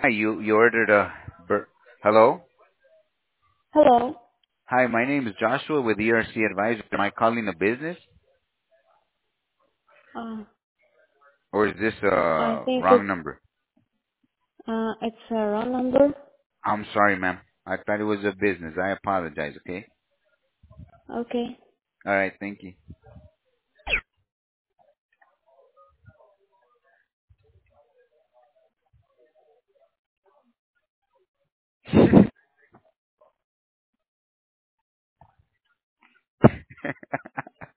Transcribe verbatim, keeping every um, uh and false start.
Hi, you you ordered a bur- hello? Hello. Hi, my name is Joshua with E R C Advisor. Am I calling a business Uh, or is this I a think wrong it's number? uh, it's a wrong number. I'm sorry, ma'am. I thought it was a business. I apologize, okay? Okay. All right, thank you.